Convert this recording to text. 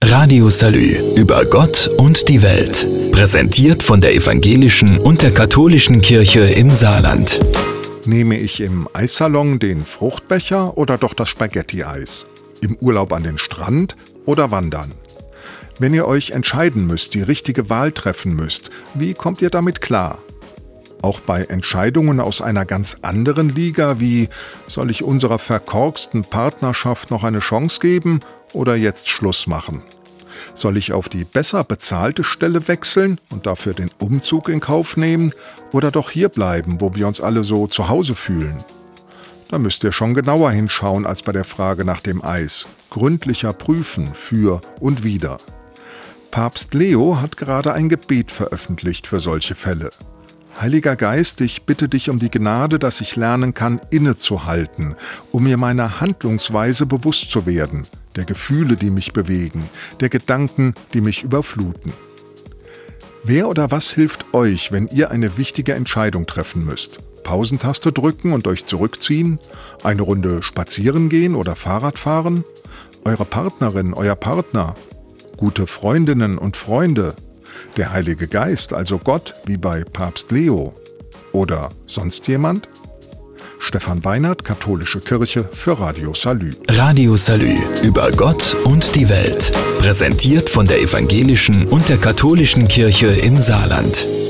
Radio Salü über Gott und die Welt. Präsentiert von der evangelischen und der katholischen Kirche im Saarland. Nehme ich im Eissalon den Fruchtbecher oder doch das Spaghetti-Eis? Im Urlaub an den Strand oder wandern? Wenn ihr euch entscheiden müsst, die richtige Wahl treffen müsst, wie kommt ihr damit klar? Auch bei Entscheidungen aus einer ganz anderen Liga wie, soll ich unserer verkorksten Partnerschaft noch eine Chance geben oder jetzt Schluss machen? Soll ich auf die besser bezahlte Stelle wechseln und dafür den Umzug in Kauf nehmen oder doch hier bleiben, wo wir uns alle so zu Hause fühlen? Da müsst ihr schon genauer hinschauen als bei der Frage nach dem Eis. Gründlicher prüfen, für und wider. Papst Leo hat gerade ein Gebet veröffentlicht für solche Fälle. Heiliger Geist, ich bitte dich um die Gnade, dass ich lernen kann, innezuhalten, um mir meiner Handlungsweise bewusst zu werden, der Gefühle, die mich bewegen, der Gedanken, die mich überfluten. Wer oder was hilft euch, wenn ihr eine wichtige Entscheidung treffen müsst? Pausentaste drücken und euch zurückziehen? Eine Runde spazieren gehen oder Fahrrad fahren? Eure Partnerin, euer Partner? Gute Freundinnen und Freunde? Der Heilige Geist, also Gott, wie bei Papst Leo? Oder sonst jemand? Stefan Weinert, Katholische Kirche für Radio Salü. Radio Salü über Gott und die Welt. Präsentiert von der evangelischen und der katholischen Kirche im Saarland.